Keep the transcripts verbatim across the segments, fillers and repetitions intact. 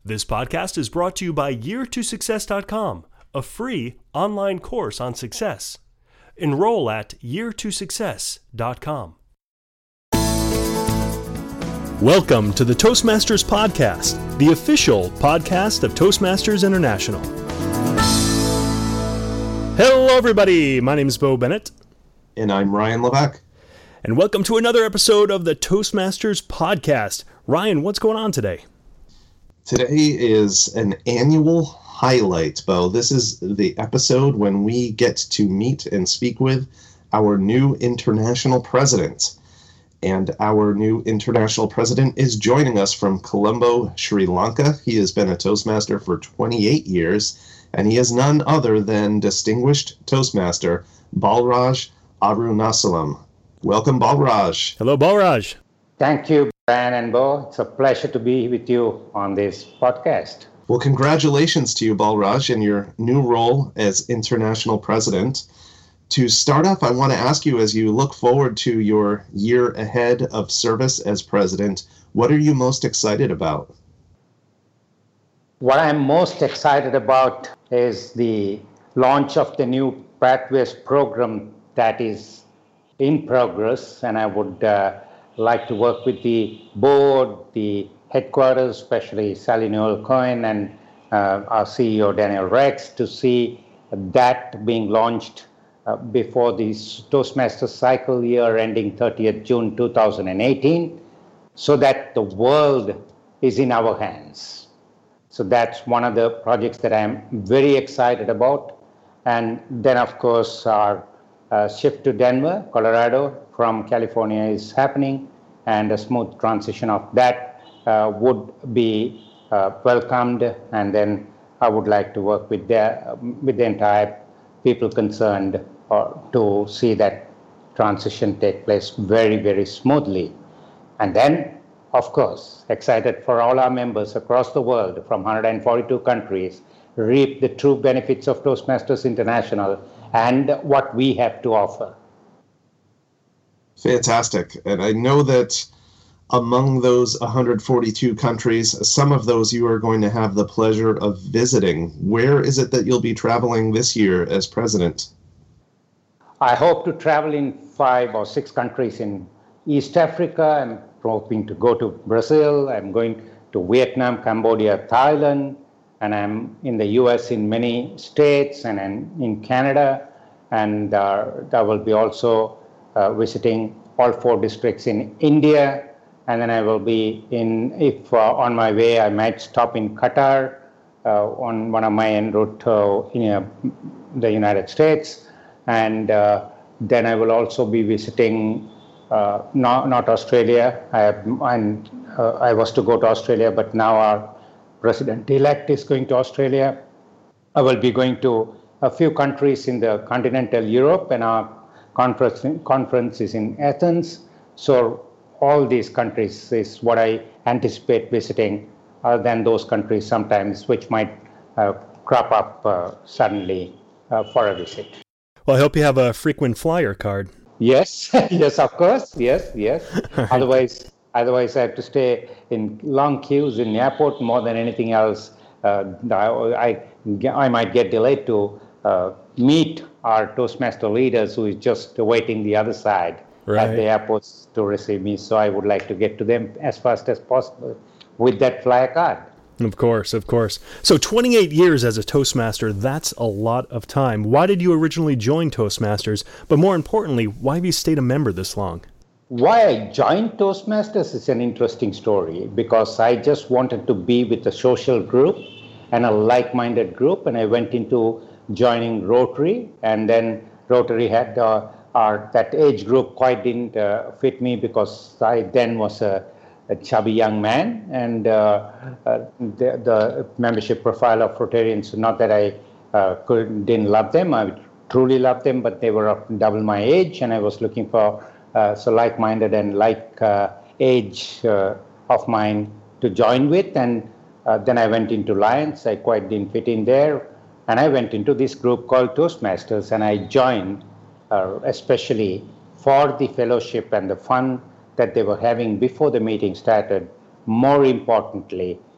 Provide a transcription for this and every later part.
This podcast is brought to you by year to success dot com, a free online course on success. Enroll at year to success dot com. Welcome to the Toastmasters Podcast, the official podcast of Toastmasters International. Hello, everybody. My name is Bo Bennett. And I'm Ryan Levesque. And welcome to another episode of the Toastmasters Podcast. Ryan, what's going on today? Today is an annual highlight, Bo. This is the episode when we get to meet and speak with our new international president. And our new international president is joining us from Colombo, Sri Lanka. He has been a Toastmaster for twenty-eight years, and he is none other than distinguished Toastmaster Balraj Arunachalam. Welcome, Balraj. Hello, Balraj. Thank you, Brian and Bo. It's a pleasure to be with you on this podcast. Well, congratulations to you, Balraj, in your new role as international president. To start off, I want to ask you, as you look forward to your year ahead of service as president, what are you most excited about? What I'm most excited about is the launch of the new Pathways program that is in progress, and I would uh, like to work with the board, the headquarters, especially Sally Newell-Cohen and uh, our C E O Daniel Rex, to see that being launched uh, before the Toastmasters cycle year ending thirtieth June two thousand eighteen, so that the world is in our hands. So that's one of the projects that I'm very excited about. And then, of course, our uh, shift to Denver, Colorado from California is happening, and a smooth transition of that uh, would be uh, welcomed. And then I would like to work with the, with the entire people concerned uh, to see that transition take place very, very smoothly. And then, of course, excited for all our members across the world from one hundred forty-two countries reap the true benefits of Toastmasters International and what we have to offer. Fantastic. And I know that among those one hundred forty-two countries, some of those you are going to have the pleasure of visiting. Where is it that you'll be traveling this year as president? I hope to travel in five or six countries in East Africa. I'm hoping to go to Brazil. I'm going to Vietnam, Cambodia, Thailand, and I'm in the U S in many states, and I'm in Canada. And uh, I will be also uh, visiting all four districts in India. And then I will be in, if uh, on my way, I might stop in Qatar uh, on one of my en route to in, uh, the United States. And uh, then I will also be visiting uh, not, not Australia. I, have, and, uh, I was to go to Australia, but now our President-elect is going to Australia. I will be going to a few countries in the continental Europe, and our conference, conference is in Athens. So all these countries is what I anticipate visiting, other than those countries sometimes which might uh, crop up uh, suddenly uh, for a visit. Well, I hope you have a frequent flyer card. Yes, yes, of course, yes, yes. Right. Otherwise, otherwise I have to stay in long queues in the airport more than anything else. Uh, I, I, I might get delayed to uh, meet our Toastmaster leaders who is just waiting the other side right. at the airports to receive me. So I would like to get to them as fast as possible with that flyer card. Of course, of course. So twenty-eight years as a Toastmaster, that's a lot of time. Why did you originally join Toastmasters? But more importantly, why have you stayed a member this long? Why I joined Toastmasters is an interesting story, because I just wanted to be with a social group and a like-minded group, and I went into joining Rotary, and then Rotary had uh, our, that age group quite didn't uh, fit me, because I then was a, a chubby young man, and uh, uh, the, the membership profile of Rotarians, not that I uh, could, didn't love them, I truly loved them, but they were of double my age, and I was looking for uh, so like-minded and like uh, age uh, of mine to join with. And uh, then I went into Lions. I quite didn't fit in there, and I went into this group called Toastmasters, and I joined uh, especially for the fellowship and the fun that they were having before the meeting started. More importantly,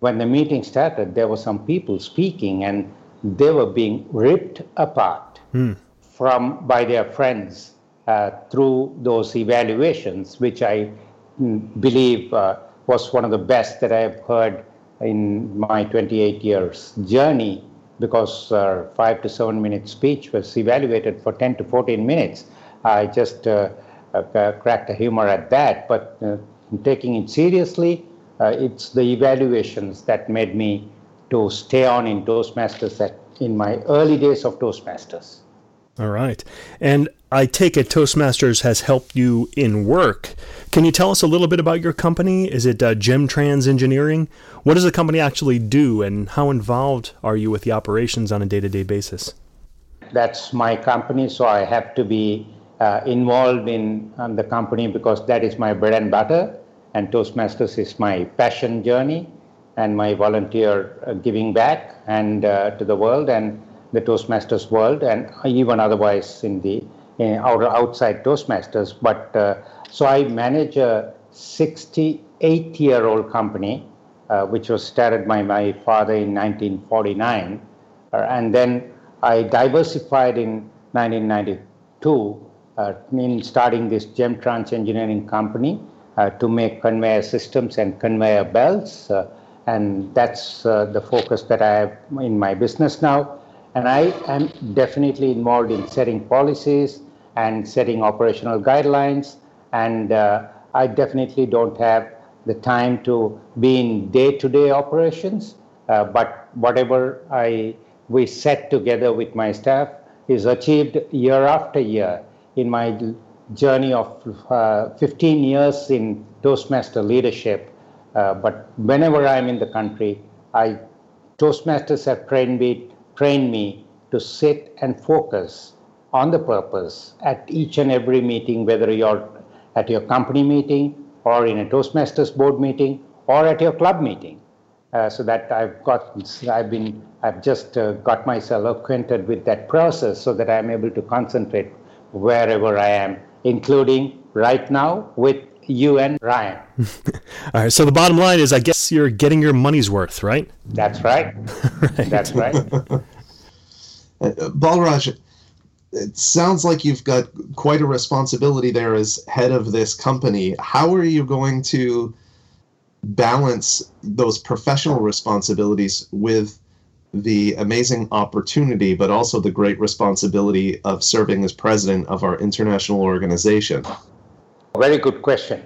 when the meeting started, there were some people speaking and they were being ripped apart hmm. from by their friends uh, through those evaluations, which I mm, believe uh, was one of the best that I have heard in my twenty-eight years journey, because uh, five to seven minute speech was evaluated for ten to fourteen minutes. I just uh, uh, cracked a humor at that, but uh, taking it seriously, uh, it's the evaluations that made me to stay on in Toastmasters at, in my early days of Toastmasters. All right. And I take it Toastmasters has helped you in work. Can you tell us a little bit about your company? Is it uh, GemTrans Engineering? What does the company actually do, and how involved are you with the operations on a day-to-day basis? That's my company, so I have to be uh, involved in um, the company because that is my bread and butter, and Toastmasters is my passion journey and my volunteer uh, giving back and uh, to the world and the Toastmasters world, and even otherwise in the in our outside Toastmasters. But uh, so I manage a sixty-eight-year-old company, uh, which was started by my father in nineteen forty-nine, uh, and then I diversified in nineteen ninety-two uh, in starting this GemTrans Engineering company uh, to make conveyor systems and conveyor belts, uh, and that's uh, the focus that I have in my business now. And I am definitely involved in setting policies and setting operational guidelines. And uh, I definitely don't have the time to be in day-to-day operations. Uh, but whatever I we set together with my staff is achieved year after year in my journey of uh, fifteen years in Toastmaster leadership. Uh, but whenever I'm in the country, I Toastmasters have trained me train me to sit and focus on the purpose at each and every meeting, whether you're at your company meeting or in a Toastmasters board meeting or at your club meeting. Uh, so that I've got, I've been, I've just uh, got myself acquainted with that process so that I'm able to concentrate wherever I am, including right now with you and Ryan. All right. So the bottom line is, I guess you're getting your money's worth, right? That's right. right. That's right. uh, Balraj, it sounds like you've got quite a responsibility there as head of this company. How are you going to balance those professional responsibilities with the amazing opportunity, but also the great responsibility of serving as president of our international organization? Very good question.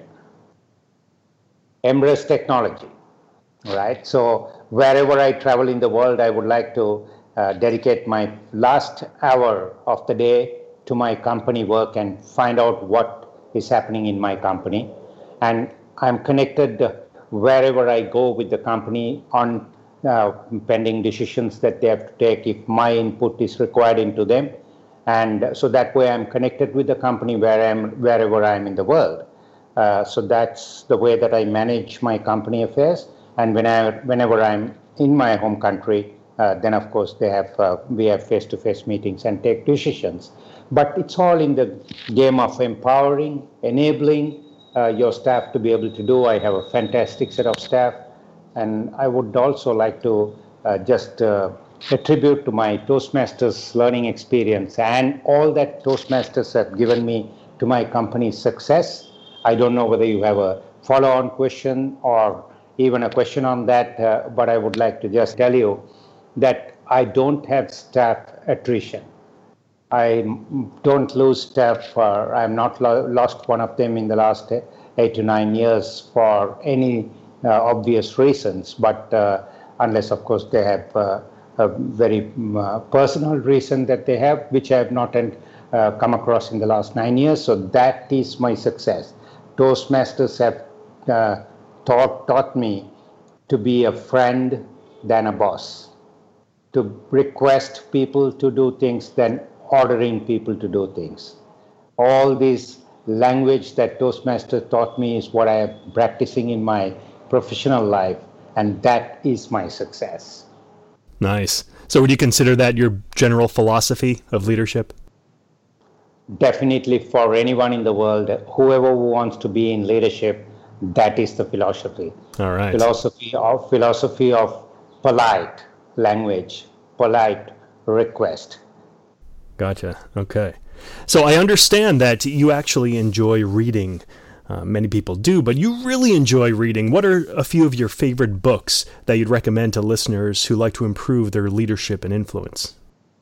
Embrace technology, right? So wherever I travel in the world, I would like to uh, dedicate my last hour of the day to my company work and find out what is happening in my company. And I'm connected wherever I go with the company on uh, pending decisions that they have to take if my input is required into them. And so that way I'm connected with the company where I am, wherever I am in the world. Uh, so that's the way that I manage my company affairs. And when I, whenever I'm in my home country, uh, then of course they have uh, we have face-to-face meetings and take decisions. But it's all in the game of empowering, enabling uh, your staff to be able to do. I have a fantastic set of staff. And I would also like to uh, just uh, a tribute to my Toastmasters learning experience and all that Toastmasters have given me to my company's success. I don't know whether you have a follow-on question or even a question on that, uh, but I would like to just tell you that I don't have staff attrition. I don't lose staff. For, I'm not lo- lost one of them in the last eight to nine years for any uh, obvious reasons, but uh, unless, of course, they have uh, a very uh, personal reason that they have, which I have not uh, come across in the last nine years. So that is my success. Toastmasters have uh, taught, taught me to be a friend than a boss, to request people to do things than ordering people to do things. All this language that Toastmasters taught me is what I am practicing in my professional life, and that is my success. Nice. So would you consider that your general philosophy of leadership? Definitely, for anyone in the world, whoever wants to be in leadership, That is the philosophy. All right. Philosophy of philosophy of polite language, polite request. Gotcha. Okay. So I understand that you actually enjoy reading. Uh, many people do, but you really enjoy reading. What are a few of your favorite books that you'd recommend to listeners who like to improve their leadership and influence?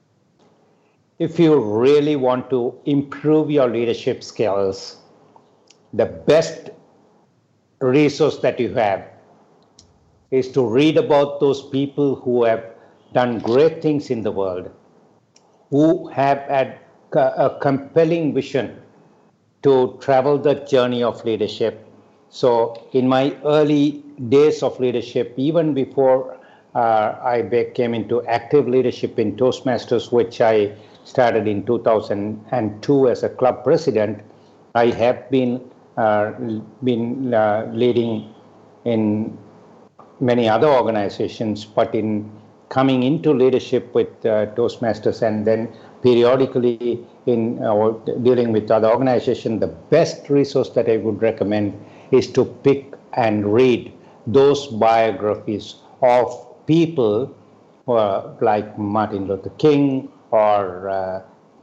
If you really want to improve your leadership skills, the best resource that you have is to read about those people who have done great things in the world, who have had a compelling vision to travel the journey of leadership. So in my early days of leadership, even before uh, I came into active leadership in Toastmasters, which I started in two thousand two as a club president, I have been uh, been uh, leading in many other organizations, but in coming into leadership with uh, Toastmasters and then periodically in uh, dealing with other organizations, the best resource that I would recommend is to pick and read those biographies of people uh, like Martin Luther King or uh,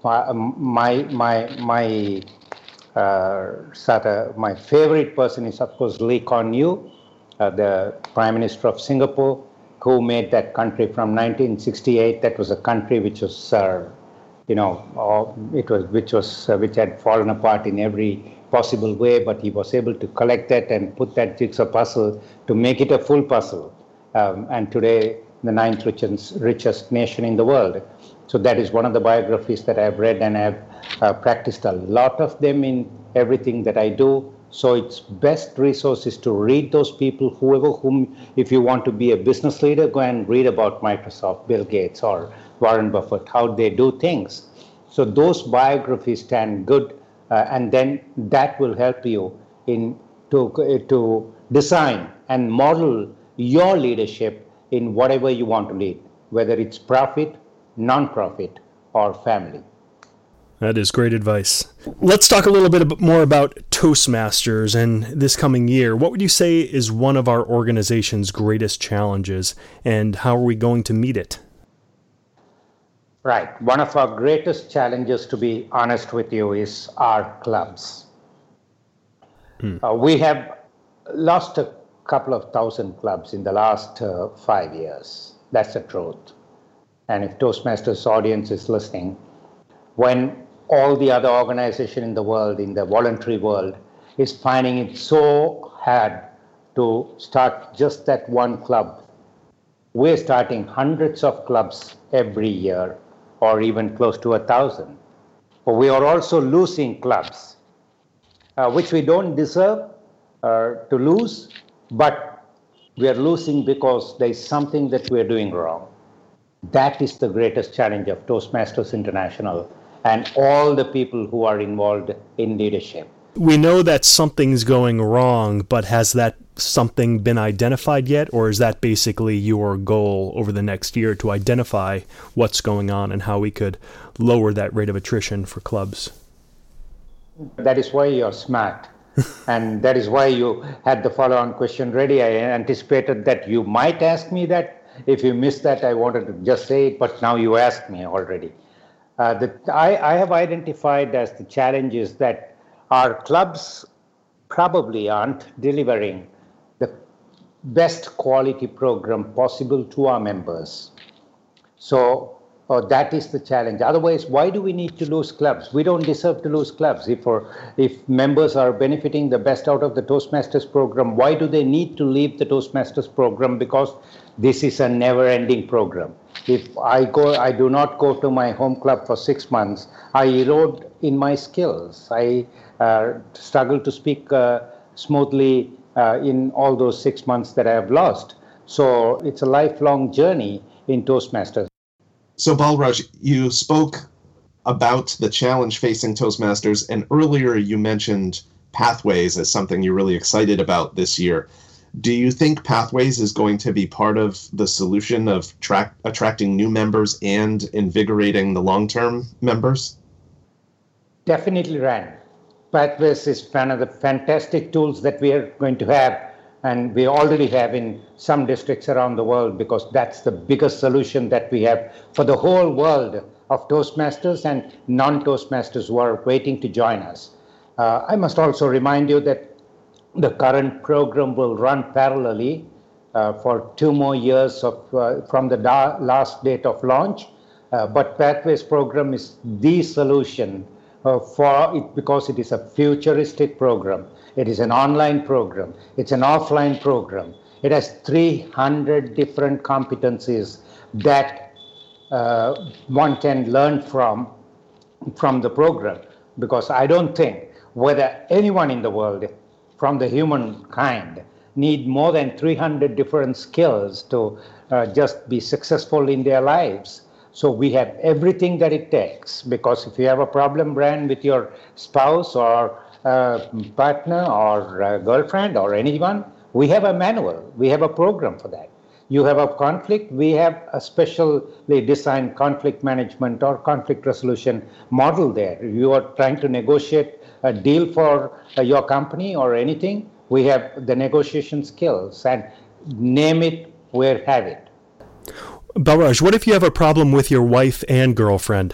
my my my uh, sort of my favorite person is of course Lee Kuan Yew, uh, the Prime Minister of Singapore, who made that country from nineteen sixty-eight. That was a country which was, uh, you know, uh, it was which was uh, which had fallen apart in every possible way. But he was able to collect that and put that jigsaw puzzle to make it a full puzzle. Um, and today, the ninth richest, richest nation in the world. So that is one of the biographies that I've read, and I've uh, practiced a lot of them in everything that I do. So it's best resource is to read those people, whoever whom, if you want to be a business leader, go and read about Microsoft, Bill Gates or Warren Buffett, how they do things. So those biographies stand good, uh, and then that will help you in to, to design and model your leadership in whatever you want to lead, whether it's profit, non-profit, or family. That is great advice. Let's talk a little bit more about Toastmasters and this coming year. What would you say is one of our organization's greatest challenges, and how are we going to meet it? Right. One of our greatest challenges, to be honest with you, is our clubs. Hmm. Uh, we have lost a couple of thousand clubs in the last uh, five years. That's the truth. And if Toastmasters audience is listening, when all the other organizations in the world, in the voluntary world, is finding it so hard to start just that one club, we're starting hundreds of clubs every year, or even close to a thousand. But we are also losing clubs, uh, which we don't deserve uh, to lose, but we are losing because there is something that we are doing wrong. That is the greatest challenge of Toastmasters International and all the people who are involved in leadership. We know that something's going wrong, but has that something been identified yet? Or is that basically your goal over the next year, to identify what's going on and how we could lower that rate of attrition for clubs? That is why you're smart. And that is why you had the follow-on question ready. I anticipated that you might ask me that. If you missed that, I wanted to just say it, but now you asked me already. Uh, the, I, I have identified as the challenge is that our clubs probably aren't delivering the best quality program possible to our members. So uh, that is the challenge. Otherwise, why do we need to lose clubs? We don't deserve to lose clubs. If, or, if members are benefiting the best out of the Toastmasters program, why do they need to leave the Toastmasters program? Because this is a never-ending program. If I go, I do not go to my home club for six months, I erode in my skills. I uh, struggle to speak uh, smoothly uh, in all those six months that I have lost. So it's a lifelong journey in Toastmasters. So Balraj, you spoke about the challenge facing Toastmasters, and earlier you mentioned Pathways as something you're really excited about this year. Do you think Pathways is going to be part of the solution of track, attracting new members and invigorating the long-term members? Definitely, Rand. Pathways is one of the fantastic tools that we are going to have, and we already have in some districts around the world, because that's the biggest solution that we have for the whole world of Toastmasters and non-Toastmasters who are waiting to join us. Uh, I must also remind you that the current program will run parallelly uh, for two more years of, uh, from the da- last date of launch. Uh, but Pathways program is the solution uh, for it, because it is a futuristic program. It is an online program. It's an offline program. It has three hundred different competencies that uh, one can learn from from the program. Because I don't think whether anyone in the world from the humankind need more than three hundred different skills to uh, just be successful in their lives. So we have everything that it takes, because if you have a problem, Brian, with your spouse or uh, partner or uh, girlfriend or anyone, we have a manual, we have a program for that. You have a conflict, we have a specially designed conflict management or conflict resolution model there. You are trying to negotiate a deal for uh, your company or anything, we have the negotiation skills, and name it, we have it. Balraj, what if you have a problem with your wife and girlfriend?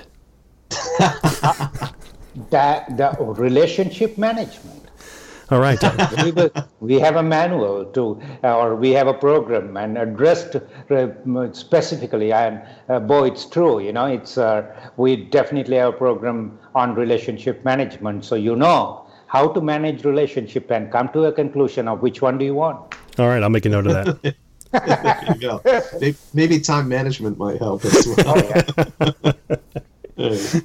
that, the relationship management. All right. we, will, we have a manual to, uh, or we have a program and addressed uh, specifically. And uh, boy, it's true. You know, it's uh, we definitely have a program on relationship management. So you know how to manage relationship and come to a conclusion of which one do you want. All right, I'll make a note of that. There you go. Maybe, maybe time management might help as well. Oh,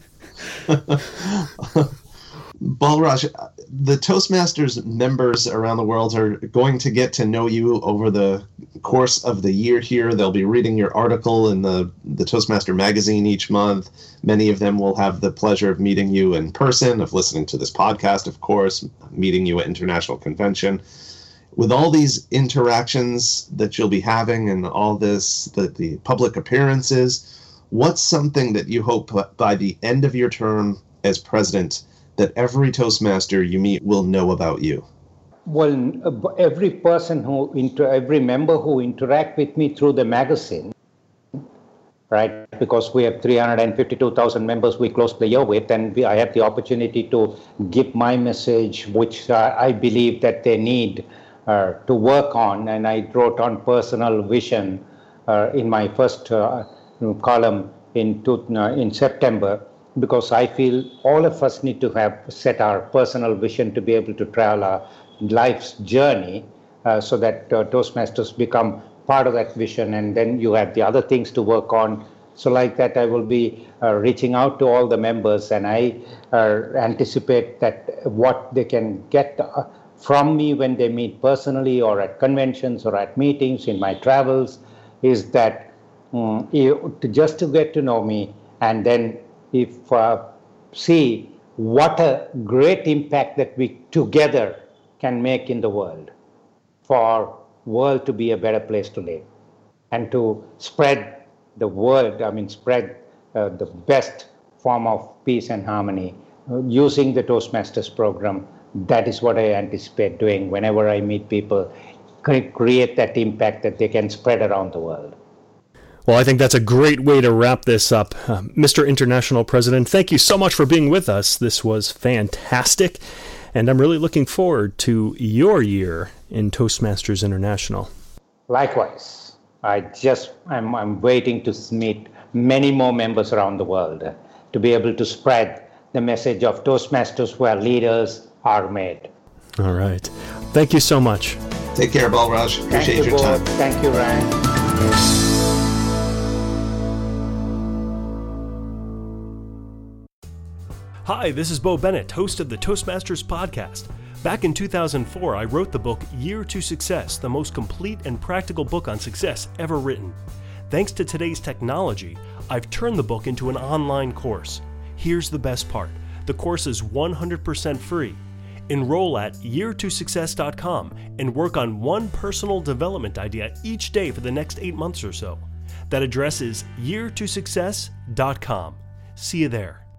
yeah. Balraj, the Toastmasters members around the world are going to get to know you over the course of the year here. They'll be reading your article in the, the Toastmaster magazine each month. Many of them will have the pleasure of meeting you in person, of listening to this podcast, of course, meeting you at International Convention. With all these interactions that you'll be having and all this, the, the public appearances, what's something that you hope by the end of your term as president that every Toastmaster you meet will know about you? Well, every person who, inter- every member who interact with me through the magazine, right? Because we have three hundred fifty-two thousand members we closed the year with, and we, I have the opportunity to give my message, which uh, I believe that they need uh, to work on. And I wrote on personal vision uh, in my first uh, column in, to, uh, in September. Because I feel all of us need to have set our personal vision to be able to travel our life's journey uh, so that uh, Toastmasters become part of that vision, and then you have the other things to work on. So like that, I will be uh, reaching out to all the members, and I uh, anticipate that what they can get uh, from me when they meet personally or at conventions or at meetings in my travels is that um, you, to just to get to know me, and then if uh, see what a great impact that we together can make in the world for world to be a better place to live and to spread the word, I mean spread uh, the best form of peace and harmony uh, using the Toastmasters program. That is what I anticipate doing whenever I meet people, create that impact that they can spread around the world. Well, I think that's a great way to wrap this up. Uh, Mister International President, thank you so much for being with us. This was fantastic, and I'm really looking forward to your year in Toastmasters International. Likewise. I just, I'm, I'm waiting to meet many more members around the world uh, to be able to spread the message of Toastmasters where leaders are made. All right. Thank you so much. Take care, Balraj. Appreciate Thank you, your time. both. Thank you, Ryan. Hi, this is Bo Bennett, host of the Toastmasters podcast. Back in two thousand four, I wrote the book Year to Success, the most complete and practical book on success ever written. Thanks to today's technology, I've turned the book into an online course. Here's the best part. The course is one hundred percent free. Enroll at year to success dot com and work on one personal development idea each day for the next eight months or so. That address is year to success dot com. See you there.